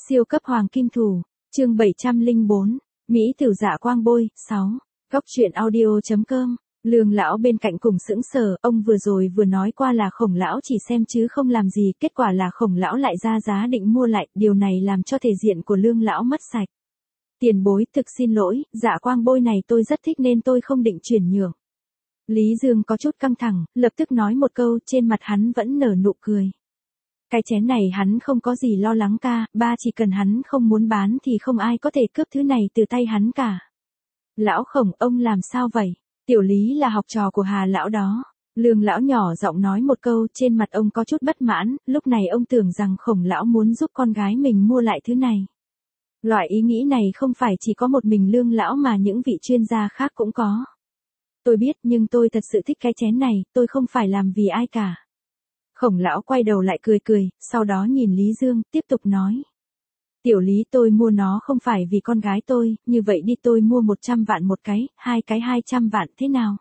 Siêu cấp hoàng kim thủ, chương 704, Mỹ tử dạ quang bôi, 6. Góc truyện audio.com, Lương lão bên cạnh cùng sững sờ, ông vừa rồi vừa nói qua là Khổng lão chỉ xem chứ không làm gì, kết quả là Khổng lão lại ra giá định mua lại, điều này làm cho thể diện của Lương lão mất sạch. Tiền bối, thực xin lỗi, dạ quang bôi này tôi rất thích nên tôi không định chuyển nhượng. Lý Dương có chút căng thẳng, lập tức nói một câu, trên mặt hắn vẫn nở nụ cười. Cái chén này hắn không có gì lo lắng ca, ba chỉ cần hắn không muốn bán thì không ai có thể cướp thứ này từ tay hắn cả. Lão Khổng, ông làm sao vậy? Tiểu Lý là học trò của Hà lão đó. Lương lão nhỏ giọng nói một câu, trên mặt ông có chút bất mãn, lúc này ông tưởng rằng Khổng lão muốn giúp con gái mình mua lại thứ này. Loại ý nghĩ này không phải chỉ có một mình Lương lão mà những vị chuyên gia khác cũng có. Tôi biết nhưng tôi thật sự thích cái chén này, tôi không phải làm vì ai cả. Khổng lão quay đầu lại cười cười, sau đó nhìn Lý Dương, tiếp tục nói. Tiểu Lý, tôi mua nó không phải vì con gái tôi, như vậy đi tôi mua 100 vạn một cái, hai cái 200 vạn thế nào?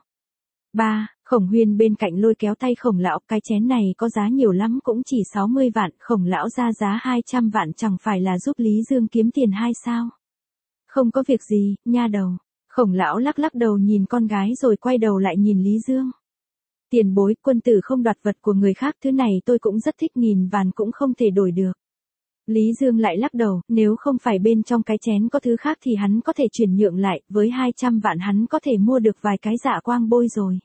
Ba, Khổng Huyên bên cạnh lôi kéo tay Khổng lão, cái chén này có giá nhiều lắm cũng chỉ 60 vạn, Khổng lão ra giá 200 vạn chẳng phải là giúp Lý Dương kiếm tiền hay sao? Không có việc gì, nha đầu. Khổng lão lắc lắc đầu nhìn con gái rồi quay đầu lại nhìn Lý Dương. Tiền bối, quân tử không đoạt vật của người khác, thứ này tôi cũng rất thích, nghìn vạn cũng không thể đổi được. Lý Dương lại lắc đầu, nếu không phải bên trong cái chén có thứ khác thì hắn có thể chuyển nhượng lại, với 200 vạn hắn có thể mua được vài cái dạ quang bôi rồi.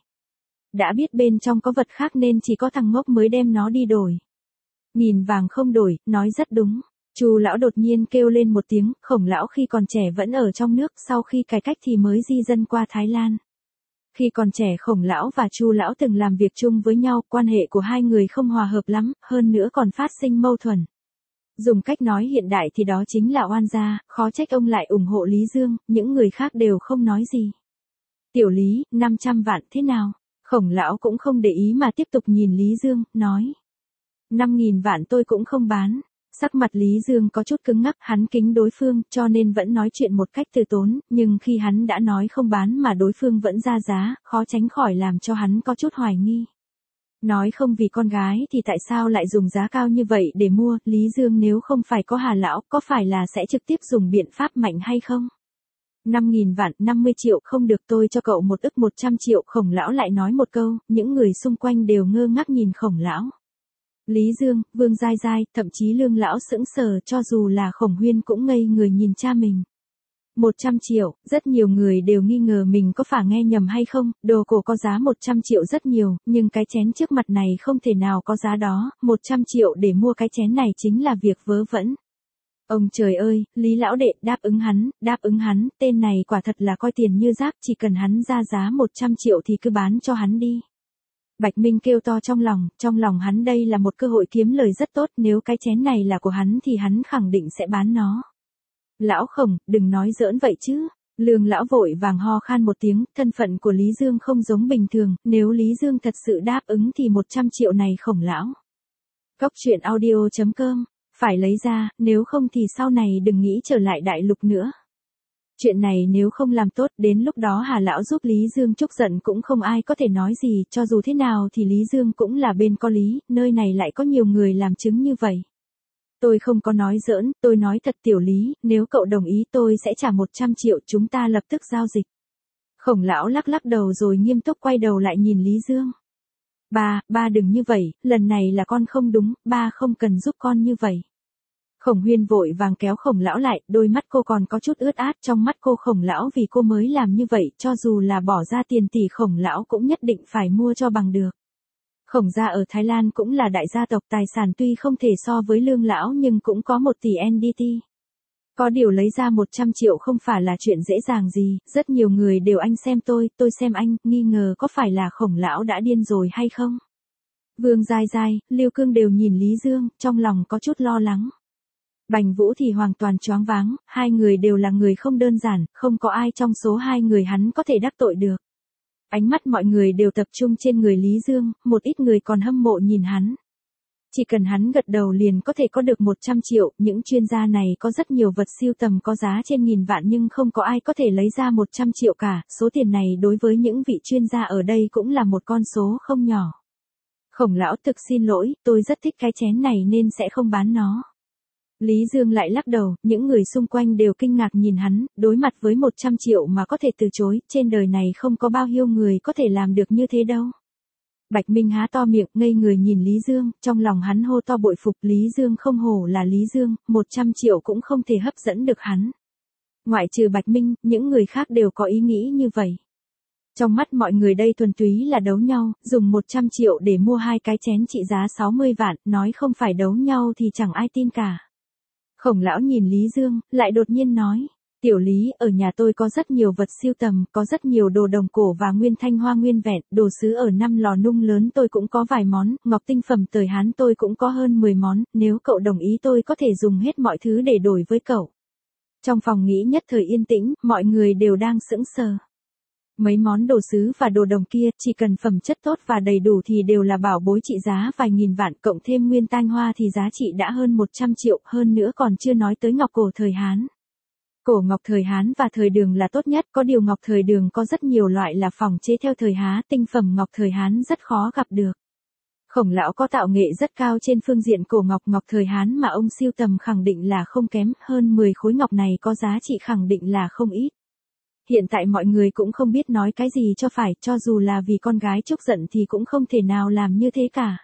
Đã biết bên trong có vật khác nên chỉ có thằng ngốc mới đem nó đi đổi. Nghìn vàng không đổi, nói rất đúng. Chu lão đột nhiên kêu lên một tiếng, Khổng lão khi còn trẻ vẫn ở trong nước, sau khi cải cách thì mới di dân qua Thái Lan. Khi còn trẻ Khổng lão và Chu lão từng làm việc chung với nhau, quan hệ của hai người không hòa hợp lắm, hơn nữa còn phát sinh mâu thuẫn. Dùng cách nói hiện đại thì đó chính là oan gia, khó trách ông lại ủng hộ Lý Dương, những người khác đều không nói gì. Tiểu Lý, 500 vạn thế nào? Khổng lão cũng không để ý mà tiếp tục nhìn Lý Dương, nói. 5.000 vạn tôi cũng không bán. Sắc mặt Lý Dương có chút cứng ngắc, hắn kính đối phương, cho nên vẫn nói chuyện một cách từ tốn, nhưng khi hắn đã nói không bán mà đối phương vẫn ra giá, khó tránh khỏi làm cho hắn có chút hoài nghi. Nói không vì con gái thì tại sao lại dùng giá cao như vậy để mua, Lý Dương nếu không phải có Hà lão, có phải là sẽ trực tiếp dùng biện pháp mạnh hay không? 5.000 vạn, 50 triệu không được, tôi cho cậu 100 triệu, Khổng lão lại nói một câu, những người xung quanh đều ngơ ngác nhìn Khổng lão. Lý Dương, Vương Giai Giai, thậm chí Lương lão sững sờ, cho dù là Khổng Huyên cũng ngây người nhìn cha mình. 100 triệu, rất nhiều người đều nghi ngờ mình có phải nghe nhầm hay không, đồ cổ có giá 100 triệu rất nhiều, nhưng cái chén trước mặt này không thể nào có giá đó, 100 triệu để mua cái chén này chính là việc vớ vẩn. Ông trời ơi, Lý lão đệ, đáp ứng hắn, tên này quả thật là coi tiền như rác, chỉ cần hắn ra giá 100 triệu thì cứ bán cho hắn đi. Bạch Minh kêu to trong lòng hắn đây là một cơ hội kiếm lời rất tốt, nếu cái chén này là của hắn thì hắn khẳng định sẽ bán nó. Lão Khổng, đừng nói giỡn vậy chứ. Lương lão vội vàng ho khan một tiếng, thân phận của Lý Dương không giống bình thường, nếu Lý Dương thật sự đáp ứng thì 100 triệu này Khổng lão. Góc truyện audio.com, phải lấy ra, nếu không thì sau này đừng nghĩ trở lại đại lục nữa. Chuyện này nếu không làm tốt, đến lúc đó Hà lão giúp Lý Dương chúc giận cũng không ai có thể nói gì, cho dù thế nào thì Lý Dương cũng là bên có lý, nơi này lại có nhiều người làm chứng như vậy. Tôi không có nói giỡn, tôi nói thật Tiểu Lý, nếu cậu đồng ý tôi sẽ trả 100 triệu, chúng ta lập tức giao dịch. Khổng lão lắc lắc đầu rồi nghiêm túc quay đầu lại nhìn Lý Dương. Ba đừng như vậy, lần này là con không đúng, ba không cần giúp con như vậy. Khổng Huyên vội vàng kéo Khổng lão lại, đôi mắt cô còn có chút ướt át, trong mắt cô Khổng lão vì cô mới làm như vậy, cho dù là bỏ ra tiền tỷ Khổng lão cũng nhất định phải mua cho bằng được. Khổng gia ở Thái Lan cũng là đại gia tộc, tài sản tuy không thể so với Lương lão nhưng cũng có 1 tỷ NDT. Có điều lấy ra 100 triệu không phải là chuyện dễ dàng gì, rất nhiều người đều anh xem tôi xem anh, nghi ngờ có phải là Khổng lão đã điên rồi hay không. Vương Giai Giai, Lưu Cương đều nhìn Lý Dương, trong lòng có chút lo lắng. Bành Vũ thì hoàn toàn choáng váng, hai người đều là người không đơn giản, không có ai trong số hai người hắn có thể đắc tội được. Ánh mắt mọi người đều tập trung trên người Lý Dương, một ít người còn hâm mộ nhìn hắn. Chỉ cần hắn gật đầu liền có thể có được 100 triệu, những chuyên gia này có rất nhiều vật sưu tầm có giá trên nghìn vạn nhưng không có ai có thể lấy ra 100 triệu cả, số tiền này đối với những vị chuyên gia ở đây cũng là một con số không nhỏ. Khổng lão thực xin lỗi, tôi rất thích cái chén này nên sẽ không bán nó. Lý Dương lại lắc đầu, những người xung quanh đều kinh ngạc nhìn hắn, đối mặt với 100 triệu mà có thể từ chối, trên đời này không có bao nhiêu người có thể làm được như thế đâu. Bạch Minh há to miệng, ngây người nhìn Lý Dương, trong lòng hắn hô to bội phục, Lý Dương không hổ là Lý Dương, 100 triệu cũng không thể hấp dẫn được hắn. Ngoại trừ Bạch Minh, những người khác đều có ý nghĩ như vậy. Trong mắt mọi người đây thuần túy là đấu nhau, dùng 100 triệu để mua 2 cái chén trị giá 60 vạn, nói không phải đấu nhau thì chẳng ai tin cả. Khổng lão nhìn Lý Dương, lại đột nhiên nói, tiểu Lý, ở nhà tôi có rất nhiều vật sưu tầm, có rất nhiều đồ đồng cổ và nguyên thanh hoa nguyên vẹn, đồ sứ ở 5 lò nung lớn tôi cũng có vài món, ngọc tinh phẩm thời Hán tôi cũng có hơn 10 món, nếu cậu đồng ý tôi có thể dùng hết mọi thứ để đổi với cậu. Trong phòng nghĩ nhất thời yên tĩnh, mọi người đều đang sững sờ. Mấy món đồ sứ và đồ đồng kia, chỉ cần phẩm chất tốt và đầy đủ thì đều là bảo bối trị giá vài nghìn vạn, cộng thêm nguyên thanh hoa thì giá trị đã hơn 100 triệu, hơn nữa còn chưa nói tới ngọc cổ thời Hán. Cổ ngọc thời Hán và thời Đường là tốt nhất, có điều ngọc thời Đường có rất nhiều loại là phòng chế theo thời Hán, tinh phẩm ngọc thời Hán rất khó gặp được. Khổng lão có tạo nghệ rất cao trên phương diện cổ ngọc thời Hán mà ông sưu tầm khẳng định là không kém, hơn 10 khối ngọc này có giá trị khẳng định là không ít. Hiện tại mọi người cũng không biết nói cái gì cho phải, cho dù là vì con gái Trúc giận thì cũng không thể nào làm như thế cả.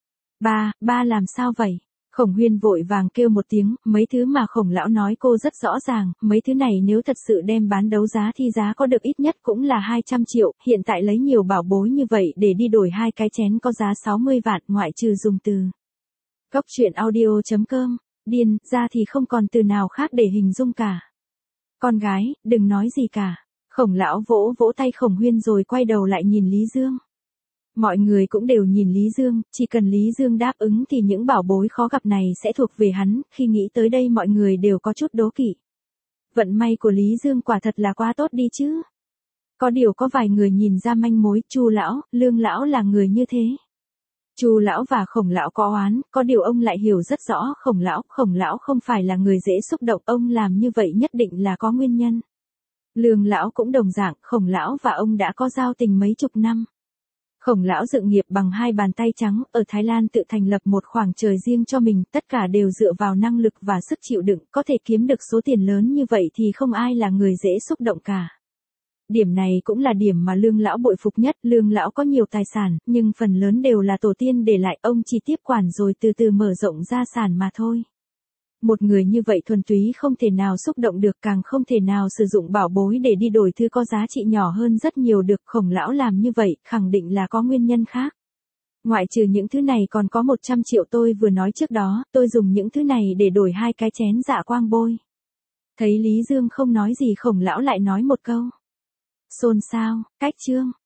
Ba làm sao vậy? Khổng Huyên vội vàng kêu một tiếng, mấy thứ mà Khổng lão nói cô rất rõ ràng, mấy thứ này nếu thật sự đem bán đấu giá thì giá có được ít nhất cũng là 200 triệu, hiện tại lấy nhiều bảo bối như vậy để đi đổi 2 cái chén có giá 60 vạn, ngoại trừ dùng từ. Cốc truyện audio.com, điên, ra thì không còn từ nào khác để hình dung cả. Con gái, đừng nói gì cả. Khổng lão vỗ vỗ tay Khổng Huyên rồi quay đầu lại nhìn Lý Dương. Mọi người cũng đều nhìn Lý Dương, chỉ cần Lý Dương đáp ứng thì những bảo bối khó gặp này sẽ thuộc về hắn, khi nghĩ tới đây mọi người đều có chút đố kỵ. Vận may của Lý Dương quả thật là quá tốt đi chứ. Có điều có vài người nhìn ra manh mối, Chu lão, Lương lão là người như thế. Chu lão và Khổng lão có oán, có điều ông lại hiểu rất rõ Khổng lão không phải là người dễ xúc động, ông làm như vậy nhất định là có nguyên nhân. Lương lão cũng đồng dạng, Khổng lão và ông đã có giao tình mấy chục năm. Khổng lão dựng nghiệp bằng 2 bàn tay trắng, ở Thái Lan tự thành lập một khoảng trời riêng cho mình, tất cả đều dựa vào năng lực và sức chịu đựng, có thể kiếm được số tiền lớn như vậy thì không ai là người dễ xúc động cả. Điểm này cũng là điểm mà Lương lão bội phục nhất, Lương lão có nhiều tài sản, nhưng phần lớn đều là tổ tiên để lại, ông chỉ tiếp quản rồi từ từ mở rộng gia sản mà thôi. Một người như vậy thuần túy không thể nào xúc động được, càng không thể nào sử dụng bảo bối để đi đổi thứ có giá trị nhỏ hơn rất nhiều được, Khổng lão làm như vậy, khẳng định là có nguyên nhân khác. Ngoại trừ những thứ này còn có 100 triệu tôi vừa nói trước đó, tôi dùng những thứ này để đổi 2 cái chén dạ quang bôi. Thấy Lý Dương không nói gì Khổng lão lại nói một câu. Xôn xao, cách chương.